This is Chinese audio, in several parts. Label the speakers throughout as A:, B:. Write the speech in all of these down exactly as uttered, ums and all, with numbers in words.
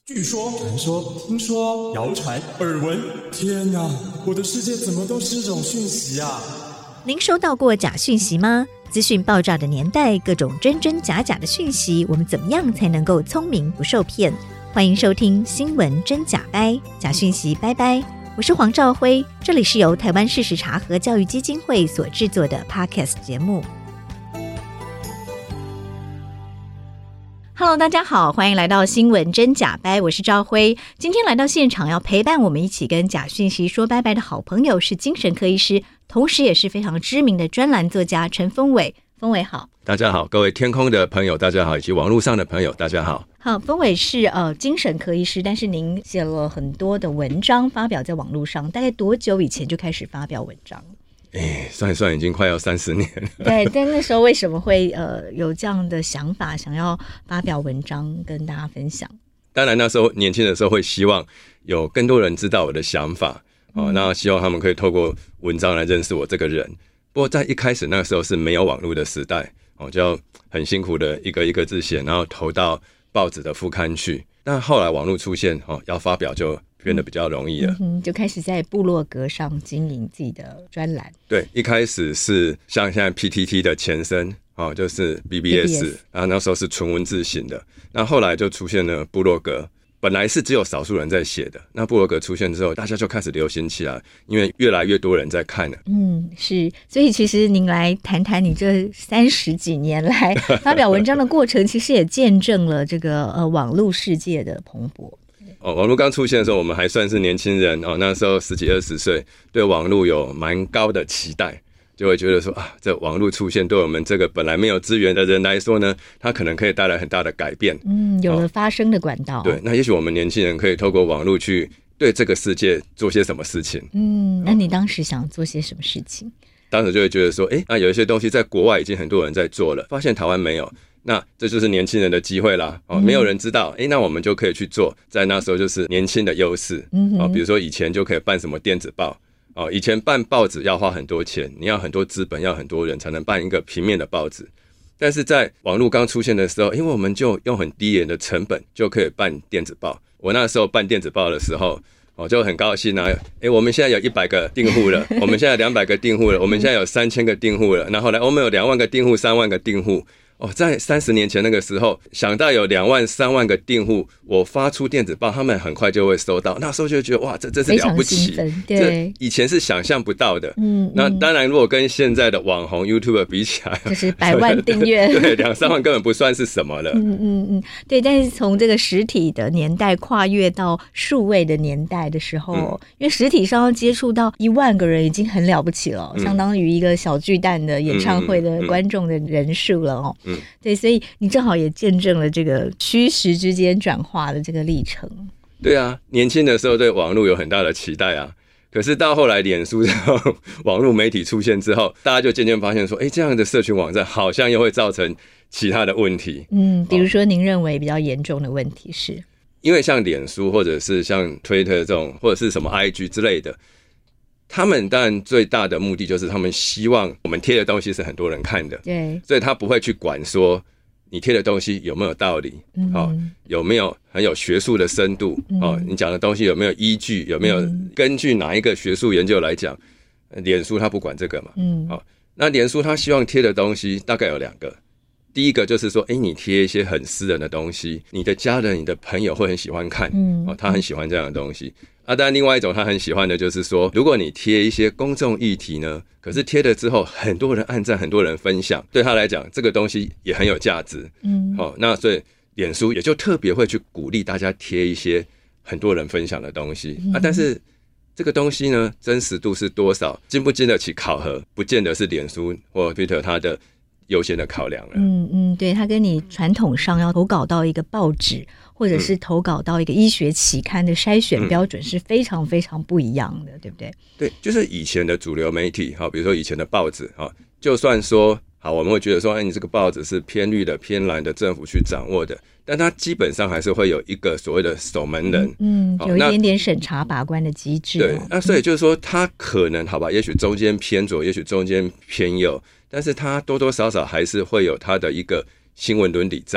A: 据说、传说、听说、谣传、耳闻，天哪，我的世界怎么都是这种讯息啊！
B: 您收到过假讯息吗？资讯爆炸的年代，各种真真假假的讯息，我们怎么样才能够聪明不受骗？欢迎收听新闻真假掰，假讯息拜拜。我是黄兆辉，这里是由台湾事实查核教育基金会所制作的 Podcast 节目。Hello， 大家好，欢迎来到新闻真假掰，我是兆辉。今天来到现场要陪伴我们一起跟假讯息说拜拜的好朋友是精神科医师，同时也是非常知名的专栏作家陈峰伟。峰伟好。
C: 大家好，各位天空的朋友大家好，以及网络上的朋友大家好。
B: 好，峰伟是呃精神科医师，但是您写了很多的文章发表在网络上，大概多久以前就开始发表文章？
C: 哎，算一算已经快要三十年了。
B: 对，但那时候为什么会呃有这样的想法，想要发表文章跟大家分享？
C: 当然那时候年轻的时候会希望有更多人知道我的想法，哦，那希望他们可以透过文章来认识我这个人。不过在一开始那个时候是没有网络的时代，哦，就要很辛苦的一个一个字写，然后投到报纸的副刊去。但后来网络出现，哦，要发表就变得比较容易了，
B: 嗯，就开始在部落格上经营自己的专栏。
C: 对，一开始是像现在 P T T 的前身，哦，就是 B B S， 然后那时候是纯文字型的，那后来就出现了部落格。本来是只有少数人在写的，那部落格出现之后，大家就开始流行起来，因为越来越多人在看了。嗯，
B: 是，所以其实您来谈谈你这三十几年来发表文章的过程，其实也见证了这个呃网络世界的蓬勃。
C: 哦，网络刚出现的时候，我们还算是年轻人哦，那时候十几二十岁，对网络有蛮高的期待。就会觉得说啊，这网络出现对我们这个本来没有资源的人来说呢，它可能可以带来很大的改变。嗯，
B: 有了发声的管道。哦，对，
C: 那也许我们年轻人可以透过网络去对这个世界做些什么事情。
B: 嗯，那你当时想做些什么事情？
C: 当时就会觉得说，哎，那有一些东西在国外已经很多人在做了，发现台湾没有，那这就是年轻人的机会啦。哦，没有人知道，哎，那我们就可以去做，在那时候就是年轻的优势。嗯，哦，比如说以前就可以办什么电子报。哦，以前办报纸要花很多钱，你要很多资本，要很多人才能办一个平面的报纸。但是在网络刚出现的时候，因为我们就用很低廉的成本就可以办电子报。我那时候办电子报的时候，我就很高兴啊！诶，我们现在有一百个订户了，我们现在有两百个订户了，我们现在有三千个订户了。然后来，我们有两万个订户，三万个订户。哦，在三十年前那个时候，想到有两万、三万个订户，我发出电子报，他们很快就会收到。那时候就觉得哇，这真是了不起，这以前是想象不到的。嗯，嗯，那当然，如果跟现在的网红 YouTuber 比起来，
B: 就是百万订阅，
C: 对，两三万根本不算是什么了。
B: 嗯嗯嗯，对。但是从这个实体的年代跨越到数位的年代的时候，嗯，因为实体上要接触到一万个人已经很了不起了，嗯，相当于一个小巨蛋的演唱会的观众的人数了哦。嗯，对，所以你正好也见证了这个虚实之间转化的这个历程。
C: 对啊，年轻的时候对网络有很大的期待啊，可是到后来脸书之后，网络媒体出现之后，大家就渐渐发现说，哎，这样的社群网站好像又会造成其他的问题。嗯，
B: 比如说您认为比较严重的问题是，哦，
C: 因为像脸书或者是像 Twitter 这种，或者是什么 I G 之类的，他们当然最大的目的就是他们希望我们贴的东西是很多人看的，对，所以他不会去管说你贴的东西有没有道理，嗯哦，有没有很有学术的深度，嗯哦，你讲的东西有没有依据，有没有根据哪一个学术研究来讲。脸书他不管这个嘛，嗯哦，那脸书他希望贴的东西大概有两个，第一个就是说，哎，你贴一些很私人的东西，你的家人、你的朋友会很喜欢看，嗯哦，他很喜欢这样的东西。啊，当然另外一种他很喜欢的就是说，如果你贴一些公众议题呢，可是贴了之后很多人按赞，很多人分享，对他来讲这个东西也很有价值。嗯，好，哦，那所以脸书也就特别会去鼓励大家贴一些很多人分享的东西。嗯，啊，但是这个东西呢，真实度是多少，经不经得起考核，不见得是脸书或 Twitter 它的优先的考量了。
B: 嗯嗯，对，它跟你传统上要投稿到一个报纸，或者是投稿到一个医学期刊的筛选标准是非常非常不一样的，嗯，对不对？
C: 对，就是以前的主流媒体，比如说以前的报纸，就算说好，我们会觉得说，哎，你这个报纸是偏绿的、偏蓝的政府去掌握的，但它基本上还是会有一个所谓的守门人，
B: 嗯，有一点点审查把关的机制。
C: 对，那所以就是说，它可能好吧，也许中间偏左，也许中间偏右，但是它多多少少还是会有它的一个新闻伦理在。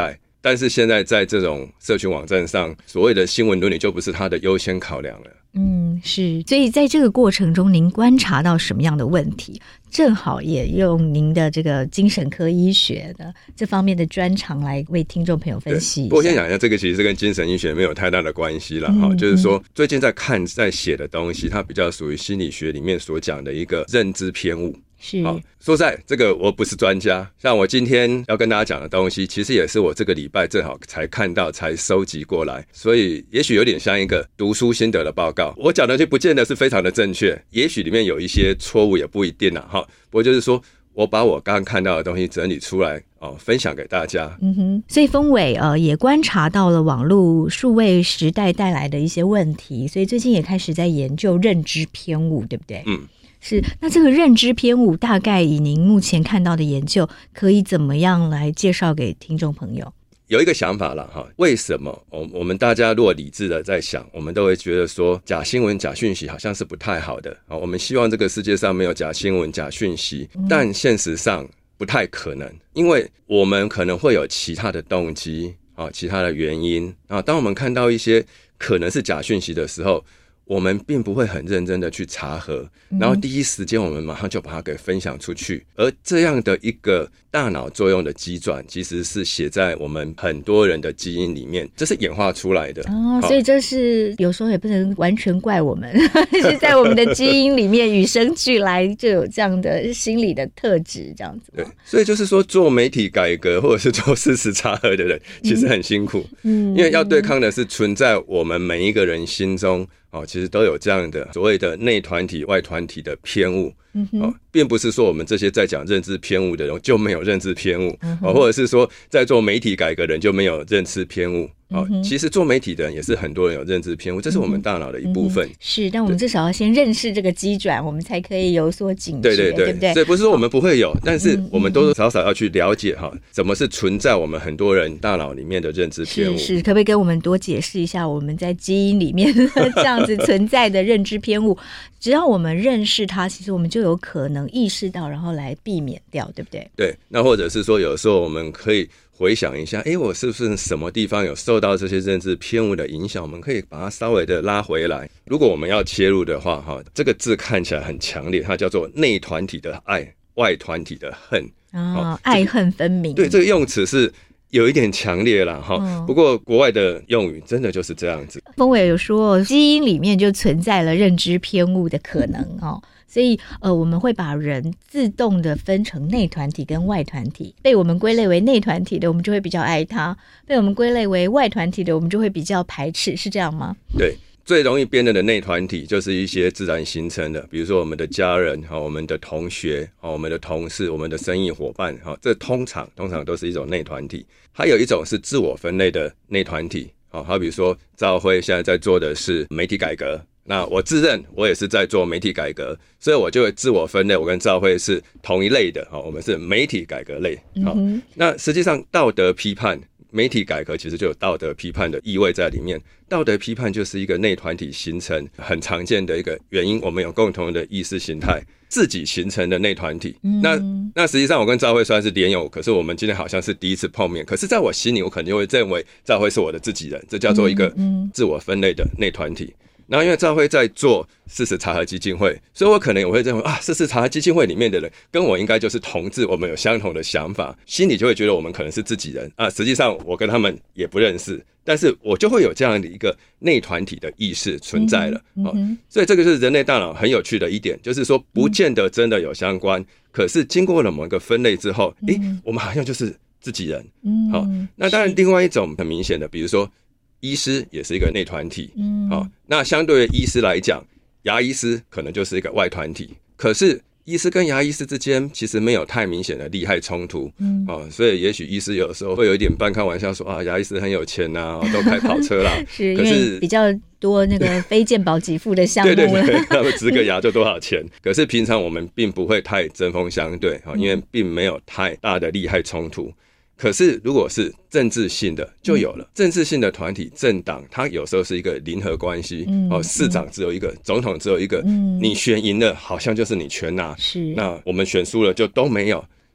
C: 但是现在在这种社群网站上，所谓的新闻伦理就不是它的优先考量了。
B: 嗯，是。所以在这个过程中，您观察到什么样的问题？正好也用您的这个精神科医学的这方面的专长来为听众朋友分析一下。
C: 不过先讲一下，这个其实是跟精神医学没有太大的关系啦、嗯、就是说最近在看在写的东西，它比较属于心理学里面所讲的一个认知偏误。
B: 是，
C: 好，说实在这个我不是专家，像我今天要跟大家讲的东西，其实也是我这个礼拜正好才看到才收集过来，所以也许有点像一个读书心得的报告。我讲的就不见得是非常的正确，也许里面有一些错误也不一定啦。不过就是说我把我刚刚看到的东西整理出来、哦、分享给大家。
B: 嗯哼，所以峰伟呃也观察到了网络数位时代带来的一些问题，所以最近也开始在研究认知偏误，对不对？嗯。是，那这个认知偏误大概以您目前看到的研究，可以怎么样来介绍给听众朋友？
C: 有一个想法啦，为什么我们大家如果理智的在想，我们都会觉得说假新闻假讯息好像是不太好的，我们希望这个世界上没有假新闻假讯息，但现实上不太可能，因为我们可能会有其他的动机，其他的原因。当我们看到一些可能是假讯息的时候，我们并不会很认真的去查核，然后第一时间我们马上就把它给分享出去，而这样的一个大脑作用的机转其实是写在我们很多人的基因里面，这是演化出来的
B: 哦，所以这是有时候也不能完全怪我们是在我们的基因里面与生俱来就有这样的心理的特质，这样子。
C: 对，所以就是说做媒体改革或者是做事实查核的人其实很辛苦，嗯，因为要对抗的是存在我们每一个人心中哦，其实都有这样的所谓的内团体外团体的偏误、嗯哦、并不是说我们这些在讲认知偏误的人就没有认知偏误、嗯哦、或者是说在做媒体改革的人就没有认知偏误、哦嗯、其实做媒体的人也是很多人有认知偏误，这是我们大脑的一部分、嗯、
B: 是，但我们至少要先认识这个机转，我们才可以有所警觉，
C: 对对 对,
B: 对不对？
C: 所以不是说我们不会有、哦、但是我们多多少少要去了解哈，怎么是存在我们很多人大脑里面的认知偏误。
B: 是是，可不可以跟我们多解释一下我们在基因里面这样子存在的认知偏误？只要我们认识它，其实我们就有可能意识到，然后来避免掉，对不对？
C: 对，那或者是说有时候我们可以回想一下，诶，我是不是什么地方有受到这些认知偏误的影响，我们可以把它稍微的拉回来。如果我们要切入的话，这个字看起来很强烈，它叫做内团体的爱，外团体的恨、
B: 哦、爱恨分明。
C: 对，这个用词是有一点强烈啦、嗯、不过国外的用语真的就是这样子。
B: 峰伟有说基因里面就存在了认知偏误的可能哦，所以呃，我们会把人自动的分成内团体跟外团体，被我们归类为内团体的我们就会比较爱他，被我们归类为外团体的我们就会比较排斥，是这样吗？
C: 对，最容易辨认的内团体就是一些自然形成的，比如说我们的家人、我们的同学、我们的同事、我们的生意伙伴，这通常通常都是一种内团体。还有一种是自我分类的内团体，好比说兆辉现在在做的是媒体改革，那我自认我也是在做媒体改革，所以我就会自我分类，我跟兆辉是同一类的，我们是媒体改革类、嗯、那实际上道德批判，媒体改革其实就有道德批判的意味在里面，道德批判就是一个内团体形成很常见的一个原因，我们有共同的意识形态，自己形成的内团体、嗯、那那实际上我跟兆辉虽然是连友，可是我们今天好像是第一次碰面，可是在我心里我肯定会认为兆辉是我的自己人，这叫做一个自我分类的内团体。然后因为兆辉在做事实查核基金会，所以我可能我会认为啊，事实查核基金会里面的人跟我应该就是同志，我们有相同的想法，心里就会觉得我们可能是自己人啊。实际上我跟他们也不认识，但是我就会有这样的一个内团体的意识存在了、嗯嗯、所以这个就是人类大脑很有趣的一点，就是说不见得真的有相关、嗯、可是经过了某一个分类之后、嗯、诶，我们好像就是自己人、嗯、好，那当然另外一种很明显的，比如说医师也是一个内团体、嗯哦、那相对于医师来讲，牙医师可能就是一个外团体，可是医师跟牙医师之间其实没有太明显的利害冲突、嗯哦、所以也许医师有的时候会有一点半开玩笑说啊，牙医师很有钱啊，都开跑车啦
B: 是可是因为比较多那个非健保给付的项目对
C: 对对，他们植个牙就多少钱可是平常我们并不会太针锋相对、哦、因为并没有太大的利害冲突。可是如果是政治性的就有了、嗯、政治性的团体政党，它有时候是一个零和关系、嗯哦、市长只有一个、嗯、总统只有一个、嗯、你选赢了好像就是你全拿，是那我们选输了就都没有，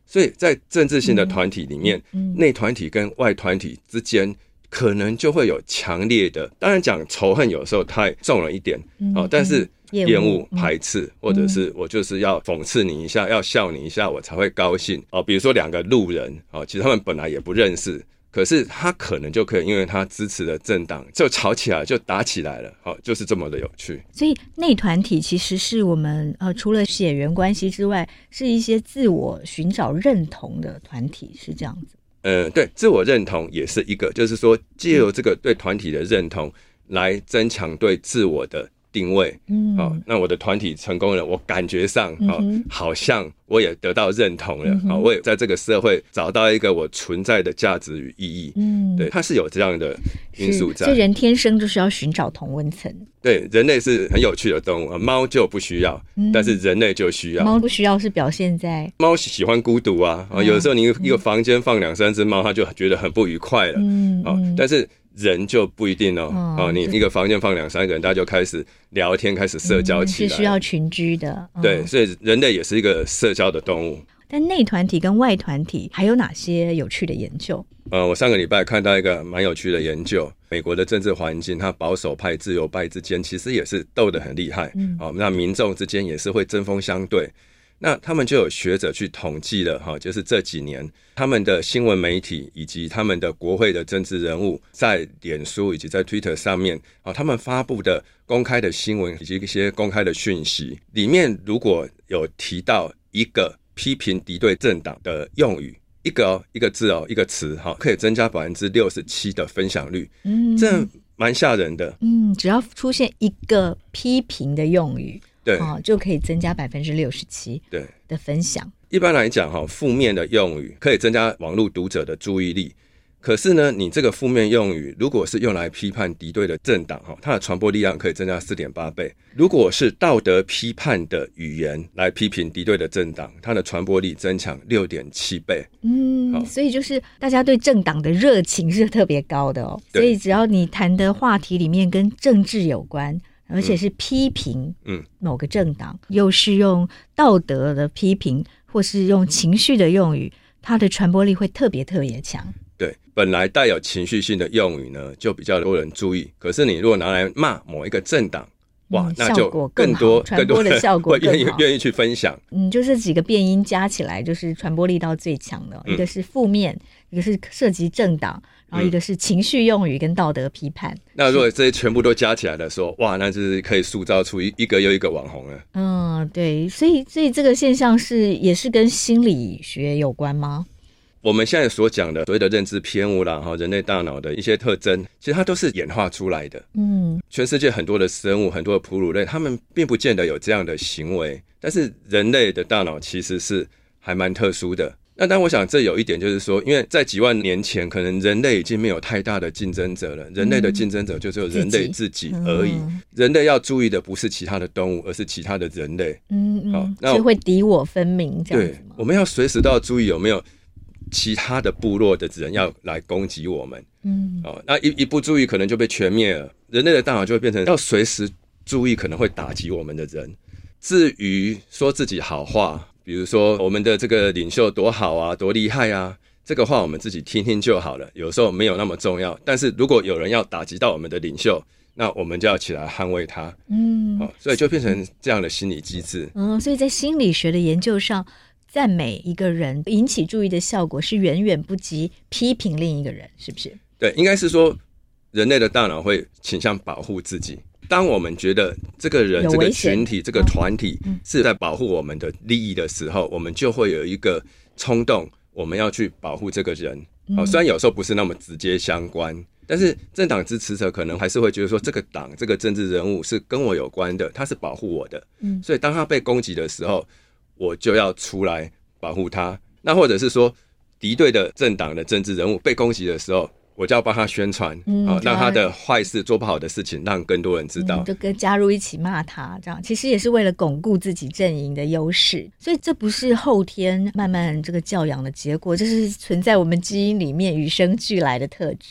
C: 所以在政治性的团体里面，内、嗯嗯、团体跟外团体之间可能就会有强烈的，当然讲仇恨有时候太重了一点、嗯哦、但是厌恶、排斥、嗯、或者是我就是要讽刺你一下、嗯、要笑你一下我才会高兴、哦、比如说两个路人、哦、其实他们本来也不认识，可是他可能就可以因为他支持的政党就吵起来，就打起来了、哦、就是这么的有趣。
B: 所以内团体其实是我们呃除了血缘关系之外，是一些自我寻找认同的团体，是这样子。
C: 呃，对，自我认同也是一个，就是说藉由这个对团体的认同来增强对自我的定位。嗯，好、哦，那我的团体成功了，我感觉上、哦嗯、好像我也得到认同了、嗯哦、我也在这个社会找到一个我存在的价值与意义。嗯，对，它是有这样的因素在。
B: 所以人天生就是要寻找同温层。
C: 对，人类是很有趣的动物，猫就不需要、嗯、但是人类就需要。
B: 猫不需要是表现在
C: 猫喜欢孤独啊、嗯、有的时候你一个房间放两三只猫，它就觉得很不愉快了。嗯、哦、但是人就不一定哦，嗯、哦，你一个房间放两三个人，大家就开始聊天，开始社交起来、嗯、是需
B: 要群居的、嗯、
C: 对，所以人类也是一个社交的动物。
B: 但内团体跟外团体还有哪些有趣的研究？
C: 呃，我上个礼拜看到一个蛮有趣的研究，美国的政治环境，它保守派、自由派之间其实也是斗得很厉害、嗯哦、那民众之间也是会针锋相对。那他们就有学者去统计了、哦、就是这几年他们的新闻媒体以及他们的国会的政治人物在脸书以及在 Twitter 上面、哦、他们发布的公开的新闻以及一些公开的讯息里面，如果有提到一个批评敌对政党的用语，一个、哦、一个字哦，一个词、哦、可以增加 百分之六十七 的分享率。嗯，这蛮吓人的。嗯，
B: 只要出现一个批评的用语，
C: 对、
B: 哦、就可以增加 百分之六十七 的分享。
C: 一般来讲、哦、负面的用语可以增加网络读者的注意力，可是呢，你这个负面用语如果是用来批判敌对的政党，它的传播力量可以增加 四点八倍。如果是道德批判的语言来批评敌对的政党，它的传播力增强 六点七倍。
B: 嗯，所以就是大家对政党的热情是特别高的哦。所以只要你谈的话题里面跟政治有关，而且是批评某个政党、嗯、又是用道德的批评或是用情绪的用语，它的传播力会特别特别强。
C: 对，本来带有情绪性的用语呢，就比较多人注意。可是你如果拿来骂某一个政党，哇，嗯、那就更多
B: 传播的效果更好，
C: 会愿意愿意去分享。
B: 嗯，就这几个变因加起来，就是传播力到最强的、嗯。一个是负面，一个是涉及政党，然后一个是情绪用语跟道德批判。嗯、
C: 那如果这些全部都加起来的时候，哇，那就是可以塑造出一个又一个网红了。
B: 嗯，对，所以所以这个现象是也是跟心理学有关吗？
C: 我们现在所讲的所谓的认知偏误啦，人类大脑的一些特征，其实它都是演化出来的。嗯，全世界很多的生物，很多的哺乳类，他们并不见得有这样的行为，但是人类的大脑其实是还蛮特殊的。那当然我想这有一点就是说，因为在几万年前可能人类已经没有太大的竞争者了，人类的竞争者就只有人类自己而已、嗯、人类要注意的不是其他的动物，而是其他的人类。嗯嗯，
B: 哦、那所以会敌我分明这样子吗？
C: 对，我们要随时都要注意有没有其他的部落的人要来攻击我们。嗯，哦，那 一, 一不注意可能就被全灭了，人类的大脑就会变成要随时注意可能会打击我们的人。至于说自己好话，比如说我们的这个领袖多好啊，多厉害啊，这个话我们自己听听就好了，有时候没有那么重要。但是如果有人要打击到我们的领袖，那我们就要起来捍卫他。嗯、哦，所以就变成这样的心理机制。
B: 嗯，所以在心理学的研究上，赞美一个人引起注意的效果是远远不及批评另一个人，是不是？
C: 对，应该是说人类的大脑会倾向保护自己。当我们觉得这个人、这个群体、这个团体是在保护我们的利益的时候，我们就会有一个冲动，我们要去保护这个人。哦，虽然有时候不是那么直接相关，但是政党支持者可能还是会觉得说，这个党、这个政治人物是跟我有关的，他是保护我的。嗯，所以当他被攻击的时候，我就要出来保护他。那或者是说，敌对的政党的政治人物被攻击的时候，我就要帮他宣传、嗯哦、让他的坏事做不好的事情让更多人知道、嗯、
B: 就跟加入一起骂他，这样其实也是为了巩固自己阵营的优势。所以这不是后天慢慢这个教养的结果，这是存在我们基因里面与生俱来的特质啊。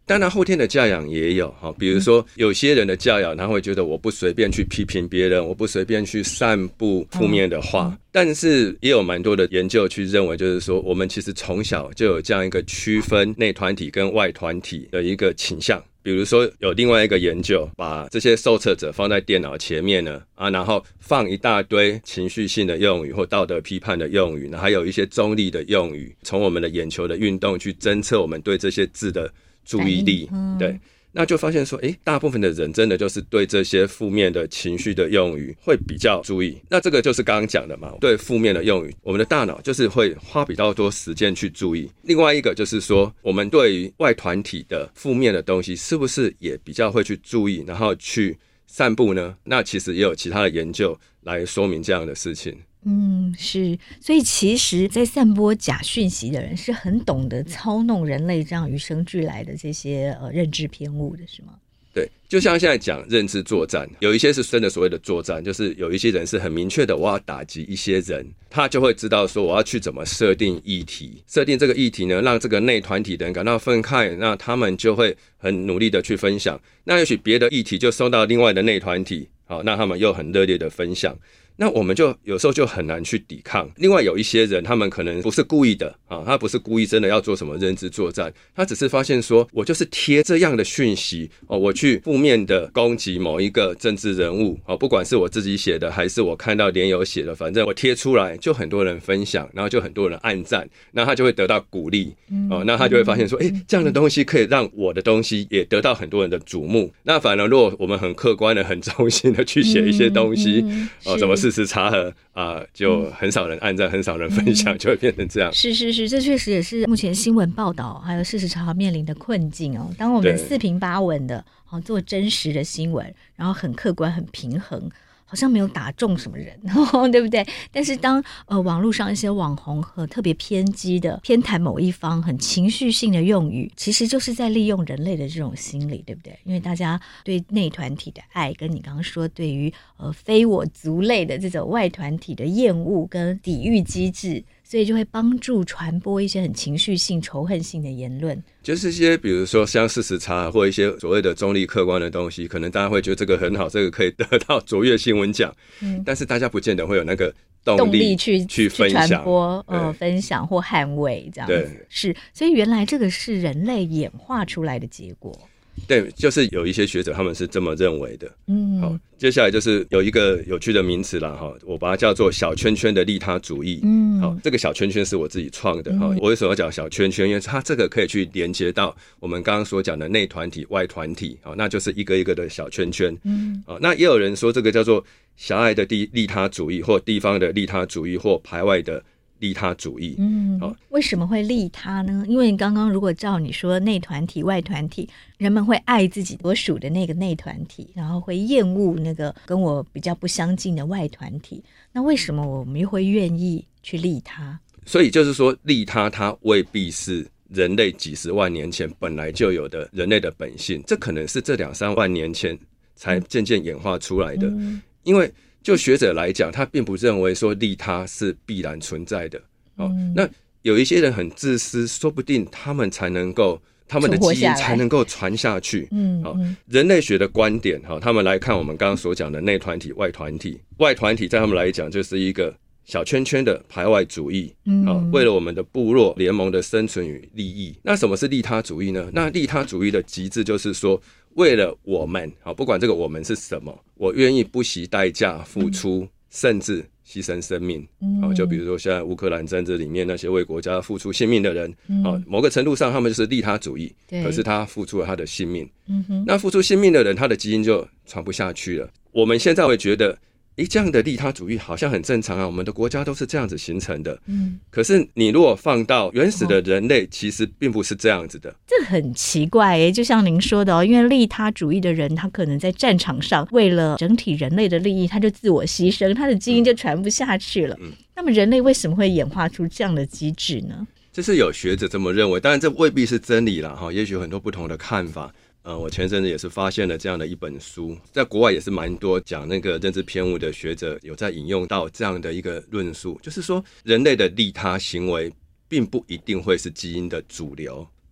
C: 当然后天的教养也有，比如说有些人的教养他会觉得我不随便去批评别人，我不随便去散布负面的话，但是也有蛮多的研究去认为，就是说我们其实从小就有这样一个区分内团体跟外团体的一个倾向。比如说有另外一个研究，把这些受测者放在电脑前面呢，啊，然后放一大堆情绪性的用语或道德批判的用语，还有一些中立的用语，从我们的眼球的运动去侦测我们对这些字的注意力，嗯、对。那就发现说，诶，大部分的人真的就是对这些负面的情绪的用语会比较注意。那这个就是刚刚讲的嘛，对负面的用语，我们的大脑就是会花比较多时间去注意。另外一个就是说，我们对于外团体的负面的东西，是不是也比较会去注意，然后去散布呢？那其实也有其他的研究来说明这样的事情。
B: 嗯，是，所以其实在散播假讯息的人是很懂得操弄人类这样与生俱来的这些呃认知偏误的，是吗？
C: 对，就像现在讲认知作战，有一些是真的所谓的作战，就是有一些人是很明确的，我要打击一些人，他就会知道说我要去怎么设定议题，设定这个议题呢，让这个内团体的人感到愤慨，那他们就会很努力的去分享，那也许别的议题就收到另外的内团体，好，那他们又很热烈的分享，那我们就有时候就很难去抵抗。另外有一些人他们可能不是故意的啊，他不是故意真的要做什么认知作战，他只是发现说我就是贴这样的讯息哦，我去负面的攻击某一个政治人物哦，不管是我自己写的还是我看到连友写的，反正我贴出来就很多人分享，然后就很多人按赞，那他就会得到鼓励哦，那他就会发现说诶，这样的东西可以让我的东西也得到很多人的瞩目。那反而如果我们很客观的很中心的去写一些东西哦，什么事事查核啊，就很少人按赞，很少人分享，就会变成这样。
B: 是是是，这确实也是目前新闻报道还有事实查核面临的困境哦。当我们四平八稳的哦做真实的新闻，然后很客观、很平衡，好像没有打中什么人，对不对？但是当呃网络上一些网红和特别偏激的偏袒某一方、很情绪性的用语，其实就是在利用人类的这种心理，对不对？因为大家对内团体的爱，跟你刚刚说对于呃非我族类的这种外团体的厌恶跟抵御机制，所以就会帮助传播一些很情绪性、仇恨性的言论。
C: 就是一些比如说像事实查或一些所谓的中立客观的东西，可能大家会觉得这个很好，这个可以得到卓越新闻奖，嗯，但是大家不见得会有那个动力, 动力去去分享、传播、呃、分享或捍卫这样子。是，所以原来这个是人类演化出来的结果。对，就是有一些学者他们是这么认为的。嗯，好，接下来就是有一个有趣的名词啦，哈，我把它叫做小圈圈的利他主义。嗯，好，这个小圈圈是我自己创的。哈、嗯，我为什么要讲小圈圈？因为它这个可以去连接到我们刚刚所讲的内团体、外团体，好，那就是一个一个的小圈圈。嗯，好，那也有人说这个叫做狭隘的利他主义，或地方的利他主义，或排外的利他主义。
B: 嗯，好，为什么会利他呢？因为你刚刚如果照你说内团体外团体，人们会爱自己所属的那个内团体，然后会厌恶那个跟我比较不相近的外团体，那为什么我们又会愿意去利他？
C: 所以就是说利他它未必是人类几十万年前本来就有的人类的本性，这可能是这两三万年前才渐渐演化出来的。嗯，因为就学者来讲，他并不认为说利他是必然存在的。哦，嗯，那有一些人很自私，说不定他们才能够，他们的基因才能够传下去。嗯，哦，人类学的观点，哦，他们来看我们刚刚所讲的内团体、外团体，外团体在他们来讲就是一个小圈圈的排外主义。嗯，哦，为了我们的部落联盟的生存与利益。那什么是利他主义呢？那利他主义的极致就是说，为了我们，不管这个我们是什么，我愿意不惜代价付出，嗯，甚至牺牲生命。嗯，就比如说现在乌克兰战争里面那些为国家付出性命的人，嗯，某个程度上他们就是利他主义，可是他付出了他的性命。嗯哼，那付出性命的人，他的基因就传不下去了。我们现在会觉得诶，这样的利他主义好像很正常啊，我们的国家都是这样子形成的。嗯，可是你如果放到原始的人类，其实并不是这样子的。
B: 这很奇怪耶，就像您说的哦，因为利他主义的人，他可能在战场上为了整体人类的利益，他就自我牺牲，他的基因就传不下去了。嗯，那么人类为什么会演化出这样的机制呢？
C: 这是有学者这么认为，当然这未必是真理啦，也许有很多不同的看法。呃，我前阵子也是发现了这样的一本书，在国外也是蛮多讲那个认知偏误的学者有在引用到这样的一个论述，就是说人类的利他行为并不一定会是基因的主流。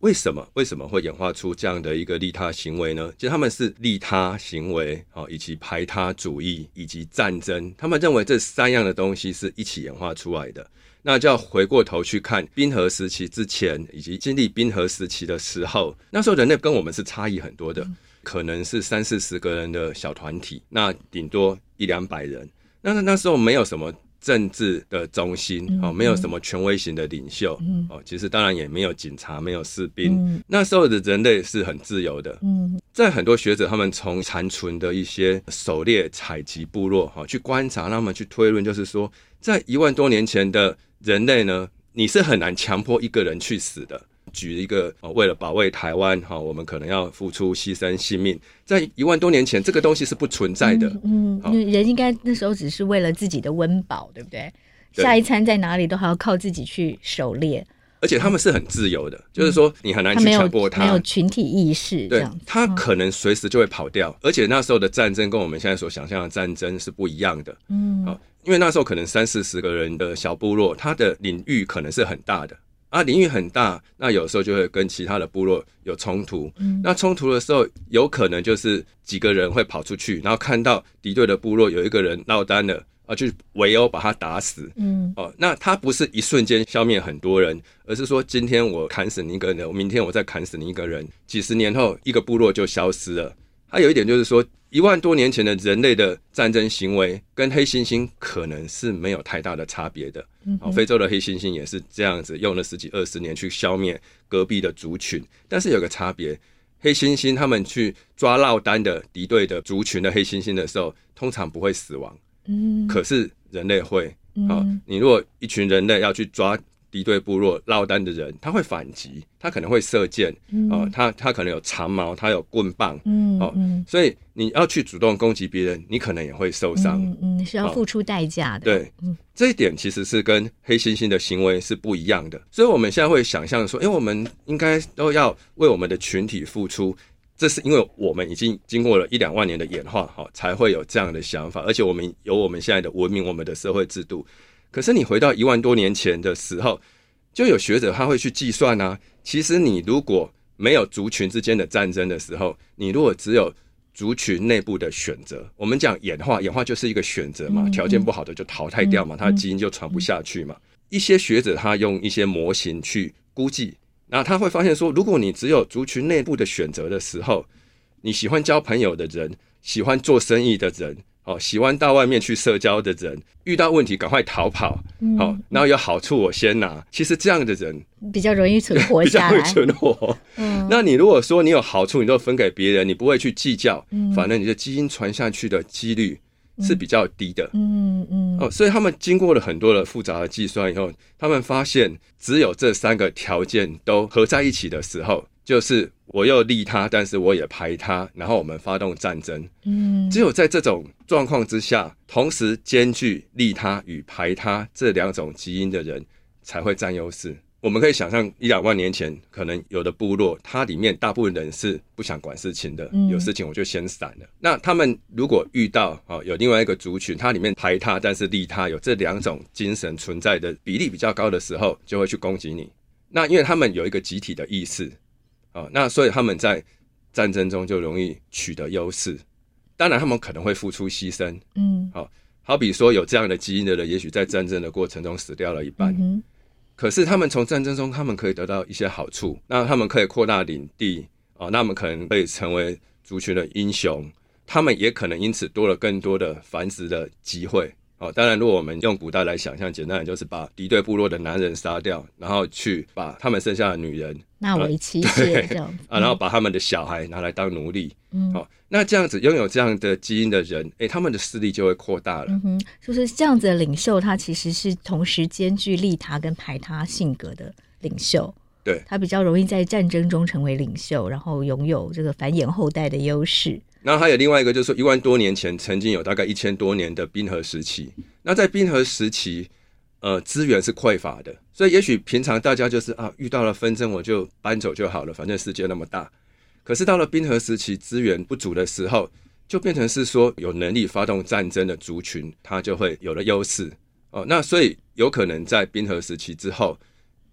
C: 为什么为什么会演化出这样的一个利他行为呢？其实他们是利他行为以及排他主义以及战争，他们认为这三样的东西是一起演化出来的。那就要回过头去看冰河时期之前以及经历冰河时期的时候，那时候人类跟我们是差异很多的，可能是三四十个人的小团体，那顶多一两百人。那那时候没有什么政治的中心、嗯哦、没有什么权威型的领袖、嗯哦、其实当然也没有警察，没有士兵、嗯、那时候的人类是很自由的、嗯、在很多学者他们从残存的一些狩猎采集部落、哦、去观察，他们去推论，就是说在一万多年前的人类呢，你是很难强迫一个人去死的。举一个、哦、为了保卫台湾、哦、我们可能要付出牺牲性命，在一万多年前这个东西是不存在的。
B: 嗯，嗯人应该那时候只是为了自己的温饱，对不对？对，下一餐在哪里都还要靠自己去狩猎，而
C: 且他们是很自由的、嗯、就是说你很难去强迫他，
B: 没有群体意识这样子，
C: 对，他可能随时就会跑掉、嗯、而且那时候的战争跟我们现在所想象的战争是不一样的。嗯、哦，因为那时候可能三四十个人的小部落，他的领域可能是很大的啊，领域很大，那有时候就会跟其他的部落有冲突、嗯、那冲突的时候有可能就是几个人会跑出去，然后看到敌对的部落有一个人落单了啊，去围殴把他打死。嗯，哦，那他不是一瞬间消灭很多人，而是说今天我砍死你一个人，明天我再砍死你一个人，几十年后一个部落就消失了。还有一点就是说，一万多年前的人类的战争行为跟黑猩猩可能是没有太大的差别的。嗯、非洲的黑猩猩也是这样子，用了十几二十年去消灭隔壁的族群，但是有个差别，黑猩猩他们去抓落单的敌对的族群的黑猩猩的时候，通常不会死亡。嗯，可是人类会。嗯哦、你如果一群人类要去抓敌对部落落单的人，他会反击，他可能会射箭、嗯哦、他, 他可能有长矛，他有棍棒、嗯哦嗯、所以你要去主动攻击别人，你可能也会受伤。
B: 嗯嗯，是要付出代价的、哦、
C: 对、嗯，这一点其实是跟黑猩猩的行为是不一样的。所以我们现在会想象说，因为我们应该都要为我们的群体付出，这是因为我们已经经过了一两万年的演化、哦、才会有这样的想法，而且我们有我们现在的文明，我们的社会制度。可是你回到一万多年前的时候，就有学者他会去计算啊，其实你如果没有族群之间的战争的时候，你如果只有族群内部的选择，我们讲演化，演化就是一个选择嘛，条件不好的就淘汰掉嘛，它的基因就传不下去嘛。一些学者他用一些模型去估计，那他会发现说，如果你只有族群内部的选择的时候，你喜欢交朋友的人，喜欢做生意的人，哦，喜欢到外面去社交的人，遇到问题赶快逃跑、嗯哦、然后有好处我先拿，其实这样的人
B: 比较容易存活下来，
C: 比较会存活、嗯、那你如果说你有好处你都分给别人，你不会去计较、嗯、反正你的基因传下去的几率是比较低的。嗯嗯、哦、所以他们经过了很多的复杂的计算以后，他们发现只有这三个条件都合在一起的时候，就是我又利他，但是我也排他，然后我们发动战争。嗯，只有在这种状况之下，同时兼具利他与排他这两种基因的人才会占优势。我们可以想象一两万年前可能有的部落，它里面大部分人是不想管事情的、嗯、有事情我就先闪了。那他们如果遇到、哦、有另外一个族群，它里面排他但是利他有这两种精神存在的比例比较高的时候，就会去攻击你。那因为他们有一个集体的意识、哦、那所以他们在战争中就容易取得优势。当然他们可能会付出牺牲，嗯，好、哦，好比说有这样的基因的人，也许在战争的过程中死掉了一半、嗯、可是他们从战争中他们可以得到一些好处，那他们可以扩大领地、哦、那他们可能可以成为族群的英雄，他们也可能因此多了更多的繁殖的机会。哦，当然如果我们用古代来想象，简单的就是把敌对部落的男人杀掉，然后去把他们剩下的女人
B: 纳为妻妾这样子、
C: 啊、然后把他们的小孩拿来当奴隶。嗯，哦，那这样子拥有这样的基因的人，诶，他们的势力就会扩大了。嗯
B: 哼，就是这样子的领袖，他其实是同时兼具利他跟排他性格的领袖。
C: 对，
B: 他比较容易在战争中成为领袖，然后拥有这个繁衍后代的优势。
C: 然后还有另外一个就是说，一万多年前曾经有大概一千多年的冰河时期。那在冰河时期，呃，资源是匮乏的，所以也许平常大家就是啊，遇到了纷争我就搬走就好了，反正世界那么大。可是到了冰河时期，资源不足的时候，就变成是说有能力发动战争的族群，它就会有了优势。哦，那所以有可能在冰河时期之后，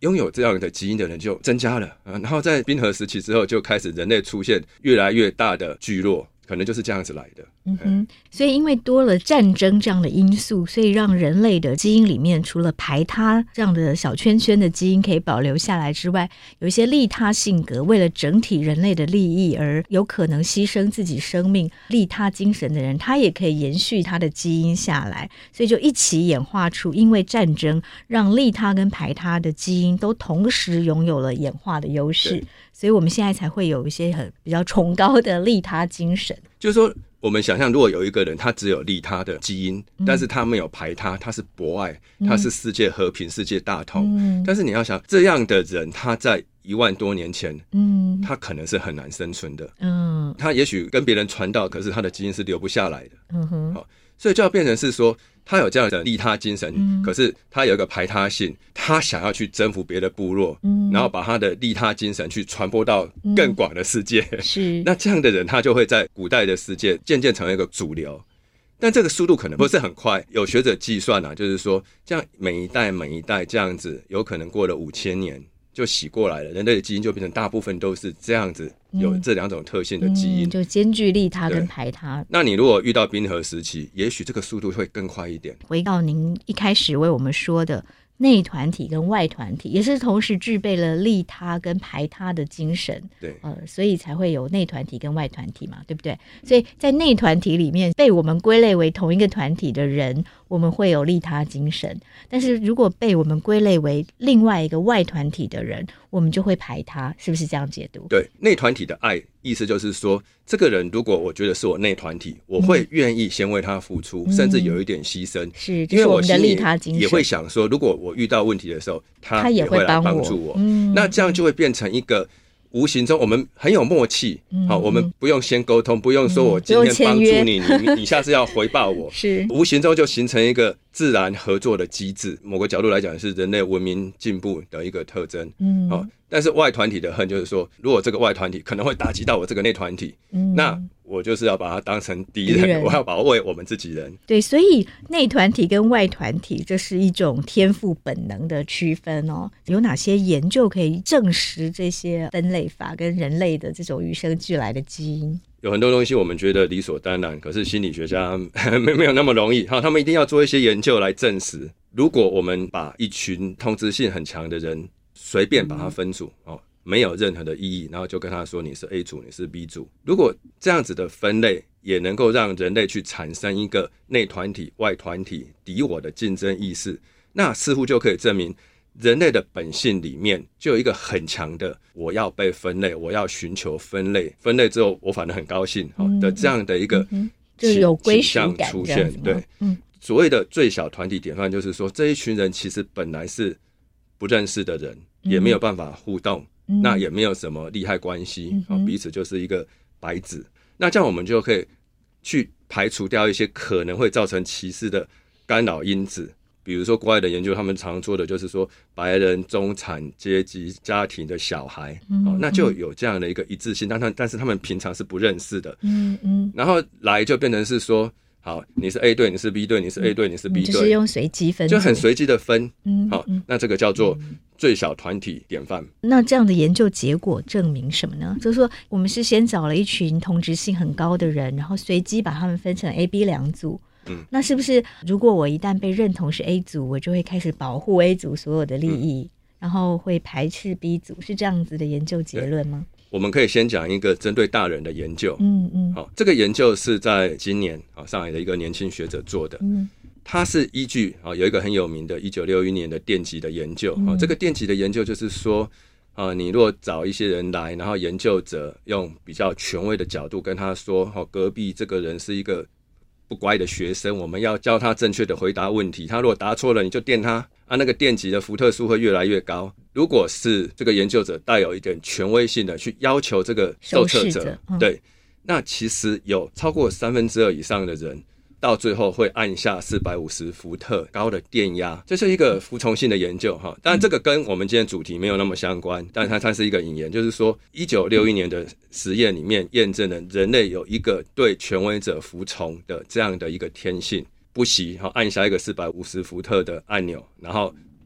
C: 拥有这样的基因的人就增加了、啊、然后在冰河时期之后就开始人类出现越来越大的聚落，可能就是这样子来的。
B: 嗯哼，所以因为多了战争这样的因素，所以让人类的基因里面除了排他这样的小圈圈的基因可以保留下来之外，有一些利他性格为了整体人类的利益而有可能牺牲自己生命利他精神的人，他也可以延续他的基因下来，所以就一起演化出因为战争让利他跟排他的基因都同时拥有了演化的优势，所以我们现在才会有一些很比较崇高的利他精神。
C: 就是说我们想象如果有一个人他只有利他的基因、嗯、但是他没有排他，他是博爱、嗯、他是世界和平世界大同、嗯、但是你要想这样的人他在一万多年前、嗯、他可能是很难生存的、嗯、他也许跟别人传道，可是他的基因是留不下来的、嗯哼哦、所以就要变成是说他有这样的利他精神、嗯、可是他有一个排他性，他想要去征服别的部落、嗯、然后把他的利他精神去传播到更广的世界、嗯、是那这样的人他就会在古代的世界渐渐成为一个主流，但这个速度可能不是很快。有学者计算啊，就是说这样每一代每一代这样子有可能过了五千年就洗过来了，人类的基因就变成大部分都是这样子，有这两种特性的基因、
B: 嗯嗯、就兼具利他跟排他。
C: 那你如果遇到冰河时期，也许这个速度会更快一点。
B: 回到您一开始为我们说的内团体跟外团体，也是同时具备了利他跟排他的精神，
C: 对，
B: 呃，所以才会有内团体跟外团体嘛，对不对？所以在内团体里面被我们归类为同一个团体的人，我们会有利他精神，但是如果被我们归类为另外一个外团体的人，我们就会排他，是不是这样解读？
C: 对，内团体的爱意思就是说，这个人如果我觉得是我内团体，我会愿意先为他付出、嗯、甚至有一点牺牲，
B: 是，因为我们的利他精神
C: 也会想说，如果我遇到问题的时候，他也会来帮助我、嗯、那这样就会变成一个无形中我们很有默契、嗯哦、我们不用先沟通，不用说我今天帮助你、嗯、你, 你下次要回报我
B: 是
C: 无形中就形成一个自然合作的机制，某个角度来讲是人类文明进步的一个特征、嗯哦、但是外团体的恨就是说，如果这个外团体可能会打击到我这个内团体、嗯、那我就是要把它当成敌人, 敌人我要保卫我们自己人。
B: 对，所以内团体跟外团体这是一种天赋本能的区分哦。有哪些研究可以证实这些分类法跟人类的这种与生俱来的基因？
C: 有很多东西我们觉得理所当然，可是心理学家没有那么容易，他们一定要做一些研究来证实。如果我们把一群同质性很强的人随便把它分组、嗯哦没有任何的意义，然后就跟他说你是 A 组你是 B 组，如果这样子的分类也能够让人类去产生一个内团体外团体敌我的竞争意识，那似乎就可以证明人类的本性里面就有一个很强的我要被分类，我要寻求分类，分类之后我反而很高兴、嗯、的这样的一个
B: 就有归属感
C: 出现。对、嗯，所谓的最小团体典范就是说，这一群人其实本来是不认识的人、嗯、也没有办法互动、嗯、那也没有什么利害关系、嗯、彼此就是一个白纸。那这样我们就可以去排除掉一些可能会造成歧视的干扰因子，比如说国外的研究他们常做的就是说白人中产阶级家庭的小孩、嗯哦、那就有这样的一个一致性，但他但是他们平常是不认识的，嗯嗯，然后来就变成是说好，你是 A 队你是 B 队，你是 A 队你是 B 队、嗯、就是用随机分，就很随机的分、嗯好、嗯、那这个叫做最小团体典范。
B: 那这样的研究结果证明什么呢？就是说我们是先找了一群同质性很高的人，然后随机把他们分成 A、B 两组，嗯，那是不是如果我一旦被认同是 A 组，我就会开始保护 A 组所有的利益、嗯、然后会排斥 B 组，是这样子的研究结论吗？
C: 我们可以先讲一个针对大人的研究，嗯嗯，好，这个研究是在今年啊上海的一个年轻学者做的，嗯，他是依据啊有一个很有名的一九六一年的电极的研究，啊、嗯，这个电极的研究就是说啊，你若找一些人来，然后研究者用比较权威的角度跟他说，哦，隔壁这个人是一个不乖的学生，我们要教他正确的回答问题，他如果答错了你就电他啊，那个电极的伏特数会越来越高。如果是这个研究者带有一点权威性的去要求这个受测者、嗯、对，那其实有超过三分之二以上的人到最后会按下四百五十伏特高的电压，这是一个服从性的研究哈。当然这个跟我们今天主题没有那么相关，但它它是一个引言，就是说一九六一年的实验里面验证了人类有一个对权威者服从的这样的一个天性，不惜按下一个四百五十伏特的按钮，然后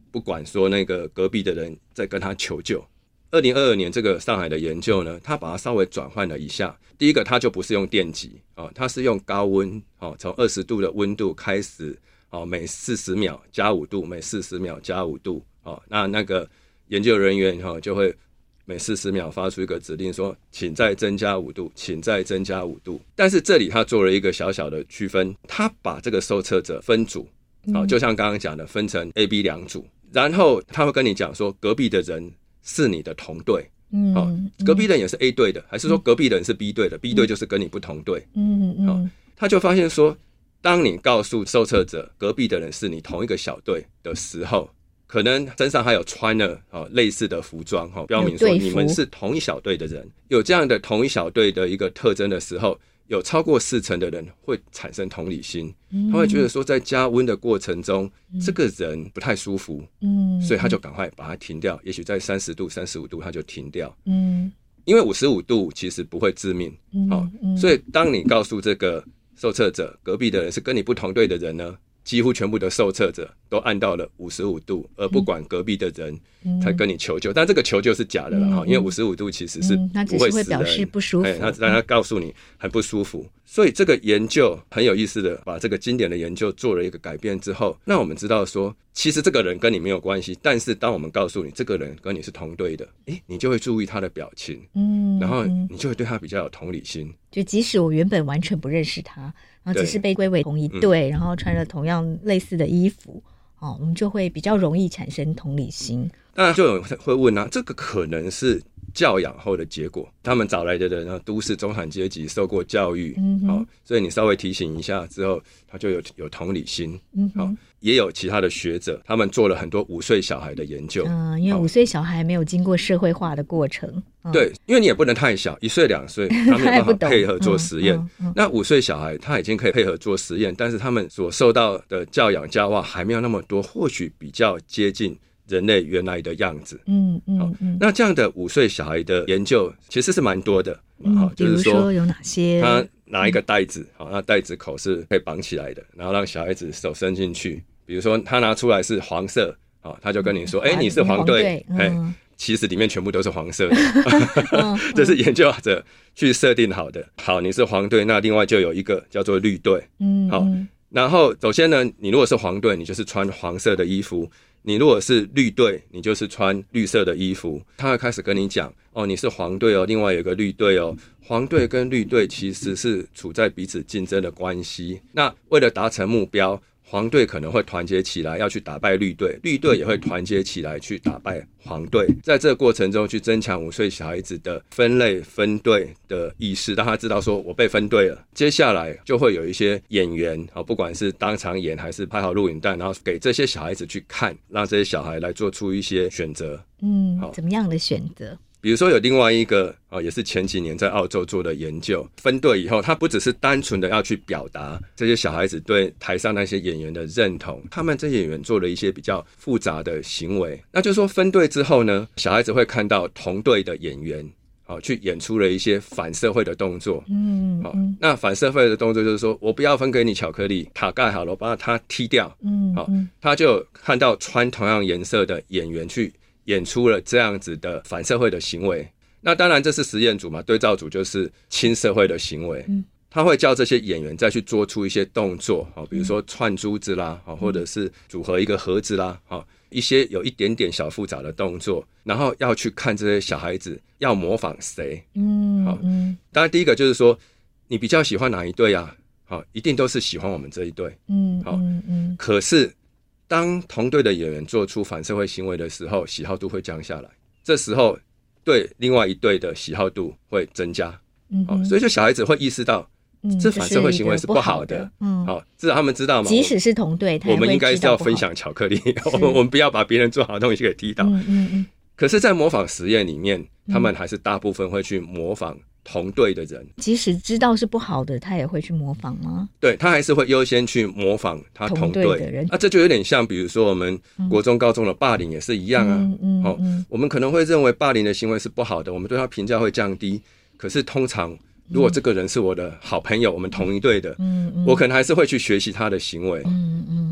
C: 不管说那个隔壁的人在跟他求救。二零二二年这个上海的研究呢，他把它稍微转换了一下。第一个，他就不是用电极啊，他是用高温啊，从二十度的温度开始啊，每四十秒加五度，每四十秒加五度啊，那那个研究人员哈就会每四十秒发出一个指令说，请再增加五度，请再增加五度。但是这里他做了一个小小的区分，他把这个受测者分组啊，就像刚刚讲的，分成 A、B 两组，然后他会跟你讲说，隔壁的人是你的同队。嗯、哦，隔壁人也是 A 队的，还是说隔壁人是 B 队的、嗯、B 队就是跟你不同队。嗯嗯、哦，他就发现说，当你告诉受测者隔壁的人是你同一个小队的时候，可能身上还有穿了、哦、类似的服装、哦、标明说你们是同一小队的人，有这样的同一小队的一个特征的时候，有超过四成的人会产生同理心，嗯、他会觉得说在加温的过程中、嗯、这个人不太舒服，嗯，所以他就赶快把它停掉，也许在三十度三十五度他就停掉，嗯，因为五十五度其实不会致命、嗯哦嗯、所以当你告诉这个受测者隔壁的人是跟你不同队的人呢，几乎全部的受测者都按到了五十五度，而不管隔壁的人才跟你求救、嗯、但这个求救是假的啦、嗯、因为五十五度其实是不会死人、嗯、他只是会表示不舒服，他让他告诉你很不舒服。所以这个研究很有意思的把这个经典的研究做了一个改变之后，那我们知道说其实这个人跟你没有关系，但是当我们告诉你这个人跟你是同队的，诶，你就会注意他的表情，嗯，然后你就会对他比较有同理心，就
B: 即使我原本完全不认识他，然后只是被归为同一队、嗯、然后穿了同样类似的衣服，哦，我们就会比较容易产生同理心。
C: 当然就有人会问啊，这个可能是教养后的结果，他们找来的人呢，都市中产阶级，受过教育、嗯哦、所以你稍微提醒一下之后他就有有同理心、嗯哦、也有其他的学者他们做了很多五岁小孩的研究、
B: 嗯、因为五岁小孩没有经过社会化的过程、
C: 嗯、对，因为你也不能太小，一岁两岁他没有办法配合做实验、嗯嗯嗯、那五岁小孩他已经可以配合做实验，但是他们所受到的教养教化还没有那么多，或许比较接近人类原来的样子。嗯嗯嗯，那这样的五岁小孩的研究其实是蛮多的。
B: 嗯，就是说，比如说有哪些？
C: 他拿一个袋子，好、嗯，那袋子口是可以绑起来的，然后让小孩子手伸进去。比如说他拿出来是黄色，好，他就跟你说：“哎、嗯欸，你是黄队。嗯”哎、嗯，其实里面全部都是黄色的，嗯、这是研究者去设定好的。好，你是黄队，那另外就有一个叫做绿队。嗯，好。然后首先呢，你如果是黄队，你就是穿黄色的衣服。你如果是绿队，你就是穿绿色的衣服。他会开始跟你讲，哦，你是黄队哦，另外有个绿队哦。黄队跟绿队其实是处在彼此竞争的关系。那为了达成目标，黄队可能会团结起来要去打败绿队，绿队也会团结起来去打败黄队。在这个过程中去增强五岁小孩子的分类分队的意识，让他知道说我被分队了。接下来就会有一些演员，不管是当场演还是拍好录影带，然后给这些小孩子去看，让这些小孩来做出一些选择。
B: 嗯，怎么样的选择？
C: 比如说有另外一个、哦、也是前几年在澳洲做的研究，分队以后他不只是单纯的要去表达这些小孩子对台上那些演员的认同，他们这些演员做了一些比较复杂的行为。那就是说分队之后呢，小孩子会看到同队的演员、哦、去演出了一些反社会的动作。嗯、哦、那反社会的动作就是说我不要分给你巧克力，塔盖好了我把它踢掉。嗯、哦、他就看到穿同样颜色的演员去演出了这样子的反社会的行为。那当然这是实验组嘛，对照组就是亲社会的行为。嗯，他会叫这些演员再去做出一些动作，比如说串珠子啦，或者是组合一个盒子啦，一些有一点点小复杂的动作，然后要去看这些小孩子要模仿谁。嗯嗯，当然第一个就是说你比较喜欢哪一队啊？好，一定都是喜欢我们这一队。嗯嗯嗯，可是当同队的演员做出反社会行为的时候，喜好度会降下来，这时候对另外一队的喜好度会增加。嗯、哦，所以就小孩子会意识到、嗯、这反社会行为是不好的。好嗯，好、哦，至少他们知道嘛，
B: 即使是同队
C: 我们应该是要分享巧克力，我们不要把别人做好的东西给踢倒。嗯嗯嗯，可是在模仿实验里面、嗯、他们还是大部分会去模仿同队的人，
B: 即使知道是不好的他也会去模仿吗？
C: 对，他还是会优先去模仿他同队的人。那、啊、这就有点像比如说我们国中高中的霸凌也是一样啊。嗯嗯哦嗯、我们可能会认为霸凌的行为是不好的，我们对他评价会降低，可是通常如果这个人是我的好朋友，我们同一队的、嗯嗯、我可能还是会去学习他的行为。嗯嗯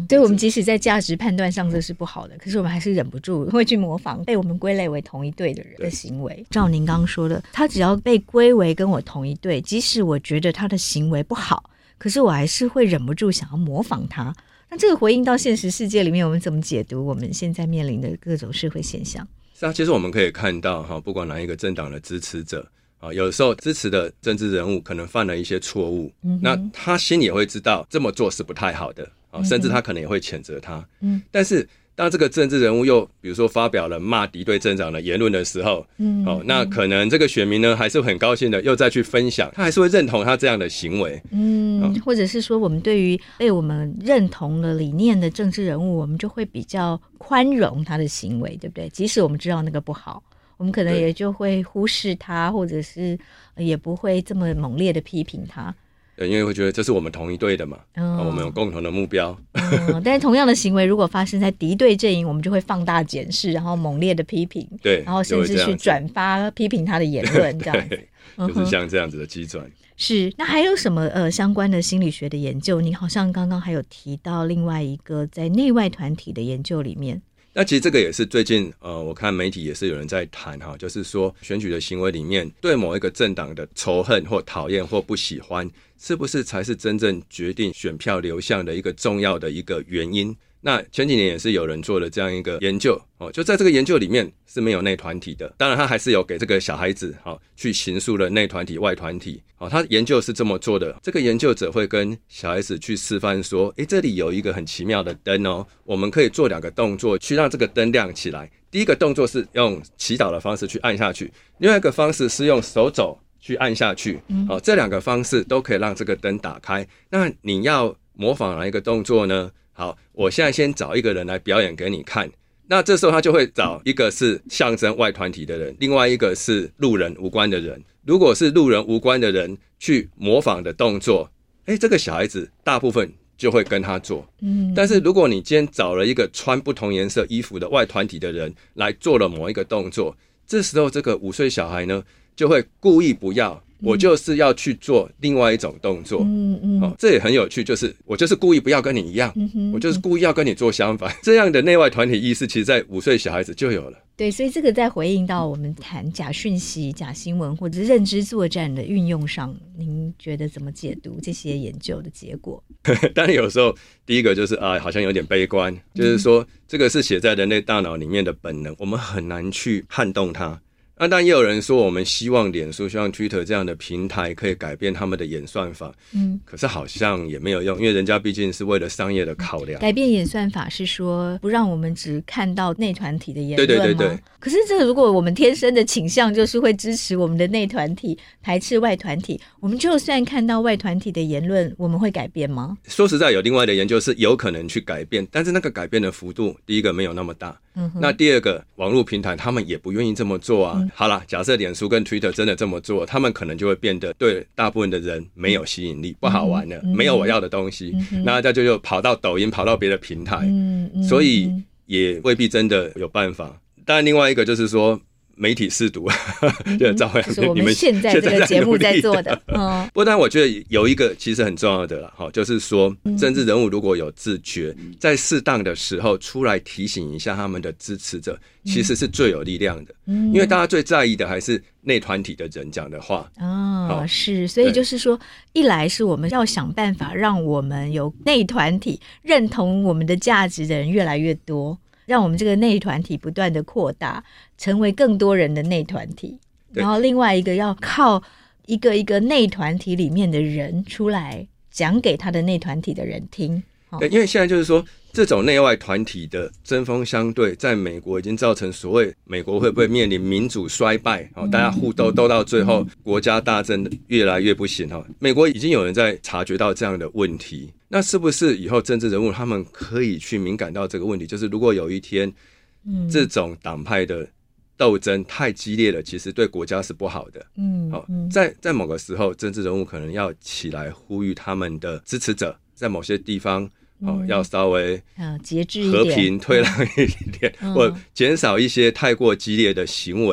B: 对，我们即使在价值判断上这是不好的，可是我们还是忍不住会去模仿被我们归类为同一队的人的行为。照您刚刚说的，他只要被归为跟我同一队，即使我觉得他的行为不好，可是我还是会忍不住想要模仿他。那这个回应到现实世界里面，我们怎么解读我们现在面临的各种社会现象？
C: 是啊，其实我们可以看到哈，不管哪一个政党的支持者啊，有时候支持的政治人物可能犯了一些错误，嗯，那他心里也会知道这么做是不太好的啊，甚至他可能也会谴责他。嗯，但是当这个政治人物又比如说发表了骂敌对政党的言论的时候，嗯，哦，那可能这个选民呢还是很高兴的又再去分享，他还是会认同他这样的行为。
B: 嗯，哦，或者是说我们对于被我们认同了理念的政治人物，我们就会比较宽容他的行为，对不对？即使我们知道那个不好，我们可能也就会忽视他，或者是也不会这么猛烈的批评他。
C: 对，因为会觉得这是我们同一队的嘛，哦，我们有共同的目标。
B: 嗯，但是同样的行为如果发生在敌对阵营，我们就会放大检视，然后猛烈的批评，
C: 对，
B: 然后甚至去转发批评他的言论，这样子，
C: 就是像这样子的机转。
B: 是，那还有什么呃相关的心理学的研究？你好像刚刚还有提到另外一个在内外团体的研究里面。
C: 那其实这个也是最近呃，我看媒体也是有人在谈哈，就是说选举的行为里面，对某一个政党的仇恨或讨厌或不喜欢，是不是才是真正决定选票流向的一个重要的一个原因？那前几年也是有人做了这样一个研究哦，就在这个研究里面是没有内团体的，当然他还是有给这个小孩子好去形塑了内团体外团体哦，他研究是这么做的，这个研究者会跟小孩子去示范说，诶，这里有一个很奇妙的灯哦，我们可以做两个动作去让这个灯亮起来，第一个动作是用祈祷的方式去按下去，另外一个方式是用手肘去按下去，哦，这两个方式都可以让这个灯打开，那你要模仿哪一个动作呢？好，我现在先找一个人来表演给你看，那这时候他就会找一个是象征外团体的人，另外一个是路人无关的人，如果是路人无关的人去模仿的动作，诶，这个小孩子大部分就会跟他做，嗯，但是如果你今天找了一个穿不同颜色衣服的外团体的人来做了某一个动作，这时候这个五岁小孩呢就会故意不要，我就是要去做另外一种动作，嗯嗯，哦，这也很有趣，就是我就是故意不要跟你一样，嗯，我就是故意要跟你做相反，这样的内外团体意识，其实在五岁小孩子就有了。
B: 对，所以这个在回应到我们谈假讯息、假新闻或者认知作战的运用上，您觉得怎么解读这些研究的结果？
C: 当然有时候第一个就是啊，好像有点悲观，就是说这个是写在人类大脑里面的本能，我们很难去撼动它。那当然也有人说，我们希望脸书、希望 Twitter 这样的平台可以改变他们的演算法，嗯，可是好像也没有用，因为人家毕竟是为了商业的考量。
B: 改变演算法是说不让我们只看到内团体的言论吗？
C: 对对对对。
B: 可是这个如果我们天生的倾向就是会支持我们的内团体，排斥外团体，我们就算看到外团体的言论，我们会改变吗？
C: 说实在，有另外的研究是有可能去改变，但是那个改变的幅度，第一个没有那么大，嗯，那第二个网络平台他们也不愿意这么做啊。嗯，好啦，假设脸书跟 Twitter 真的这么做，他们可能就会变得对大部分的人没有吸引力，不好玩了，嗯，没有我要的东西，嗯，那大家就跑到抖音，跑到别的平台，嗯嗯，所以也未必真的有办法。当然另外一个就是说媒体识读，嗯，就照
B: 就是我们现在这个节目在做的。嗯，
C: 不过当然我觉得有一个其实很重要的啦，就是说政治人物如果有自觉，在适当的时候出来提醒一下他们的支持者，其实是最有力量的。嗯，因为大家最在意的还是内团体的人讲的话。
B: 哦，是，所以就是说，一来是我们要想办法让我们有内团体认同我们的价值的人越来越多，让我们这个内团体不断的扩大，成为更多人的内团体。然后另外一个要靠一个一个内团体里面的人出来讲给他的内团体的人听。
C: 对，因为现在就是说这种内外团体的针锋相对，在美国已经造成所谓美国会不会面临民主衰败，嗯，大家互斗斗到最后，嗯，国家大政越来越不行。美国已经有人在察觉到这样的问题，那是不是以后政治人物他们可以去敏感到这个问题，就是如果有一天，嗯，这种党派的斗争太激烈了，其实对国家是不好的。嗯，好，在在某个时候，政治人物可能要起来呼吁他们的支持者，在某些地方，哦，要稍微
B: 节制一点，
C: 和平退让一点，嗯，或减少一些太过激烈的行为。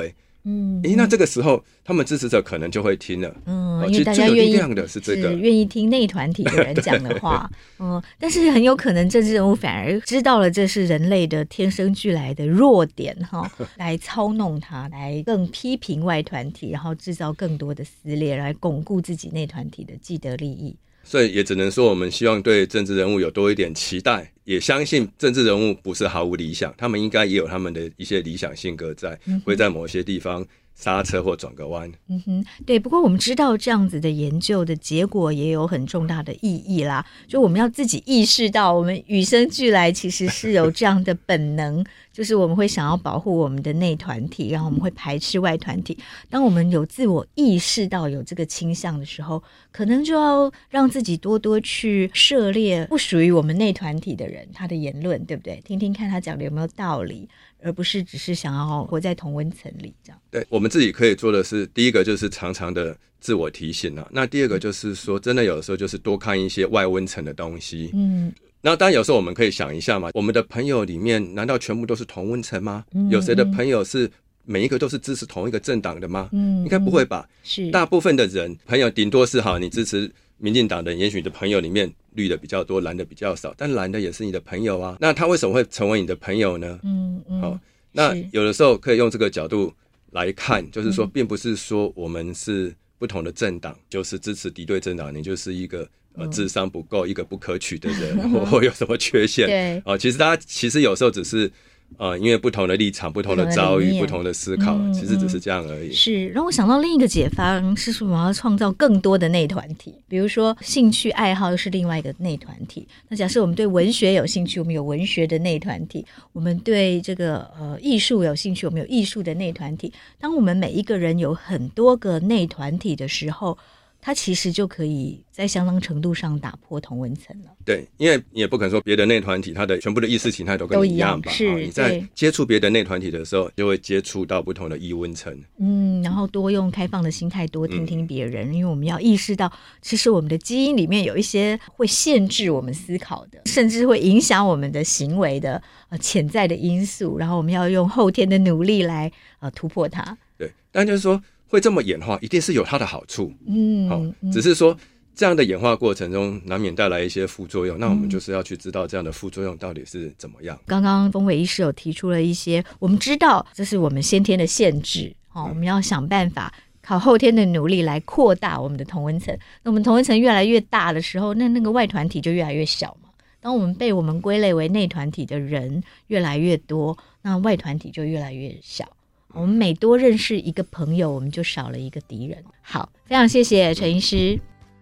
C: 嗯，诶，那这个时候他们支持者可能就会听了，
B: 嗯，
C: 哦、
B: 因为大家愿意
C: 的是这个，
B: 愿意听内团体的人讲的话，嗯，但是很有可能政治人物反而知道了这是人类的天生俱来的弱点哈，来操弄它，来更批评外团体，然后制造更多的撕裂，来巩固自己内团体的既得利益。
C: 所以也只能说我们希望对政治人物有多一点期待，也相信政治人物不是毫无理想，他们应该也有他们的一些理想性格在，嗯、会在某些地方刹车或转个弯。
B: 嗯哼，对。不过我们知道这样子的研究的结果也有很重大的意义啦，就我们要自己意识到我们与生俱来其实是有这样的本能，就是我们会想要保护我们的内团体，然后我们会排斥外团体。当我们有自我意识到有这个倾向的时候，可能就要让自己多多去涉猎不属于我们内团体的人他的言论，对不对？听听看他讲的有没有道理，而不是只是想要活在同温层里这样。
C: 对，我们自己可以做的是，第一个就是常常的自我提醒啊，那第二个就是说真的有的时候就是多看一些外温层的东西。嗯，那当然有时候我们可以想一下嘛，我们的朋友里面难道全部都是同温层吗？嗯、有谁的朋友是每一个都是支持同一个政党的吗？嗯，应该不会吧。
B: 是
C: 大部分的人朋友顶多是好，你支持民进党的人，也许你的朋友里面绿的比较多，蓝的比较少，但蓝的也是你的朋友啊。那他为什么会成为你的朋友呢？嗯嗯，好，那有的时候可以用这个角度来看，就是说，并不是说我们是不同的政党，就是支持敌对政党，你就是一个呃智商不够、一个不可取的人，或或有什么缺陷？对，哦、呃，其实大家其实有时候只是。呃，因为不同的立场、不同的遭遇、不同的思考、嗯，其实只是这样而已。
B: 是，让我想到另一个解方是说，我们要创造更多的内团体，比如说兴趣爱好又是另外一个内团体。那假设我们对文学有兴趣，我们有文学的内团体；我们对这个呃艺术有兴趣，我们有艺术的内团体。当我们每一个人有很多个内团体的时候，它其实就可以在相当程度上打破同温层了。
C: 对，因为你也不可能说别的内团体它的全部的意识形态都跟你一样吧？
B: 是、哦，
C: 你在接触别的内团体的时候，就会接触到不同的异温层。
B: 嗯，然后多用开放的心态，多听听别人、嗯，因为我们要意识到，其实我们的基因里面有一些会限制我们思考的，甚至会影响我们的行为的呃潜在的因素，然后我们要用后天的努力来呃突破它。
C: 对，但就是说。会这么演化一定是有它的好处，嗯，好、哦，只是说这样的演化过程中难免带来一些副作用，那我们就是要去知道这样的副作用到底是怎么样。
B: 刚刚丰伟医师有提出了一些，我们知道这是我们先天的限制，哦，我们要想办法靠后天的努力来扩大我们的同温层。那我们同温层越来越大的时候，那那个外团体就越来越小嘛。当我们被我们归类为内团体的人越来越多，那外团体就越来越小。我们每多认识一个朋友，我们就少了一个敌人。好，非常谢谢陈医师，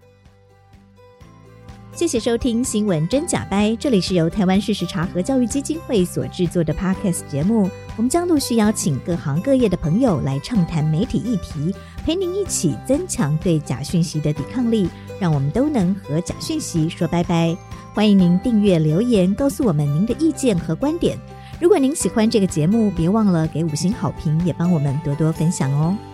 D: 谢谢收听新闻真假掰，这里是由台湾事实查核教育基金会所制作的 Podcast 节目，我们将陆续邀请各行各业的朋友来畅谈媒体议题，陪您一起增强对假讯息的抵抗力，让我们都能和假讯息说拜拜。欢迎您订阅留言，告诉我们您的意见和观点。如果您喜欢这个节目，别忘了给五星好评，也帮我们多多分享哦。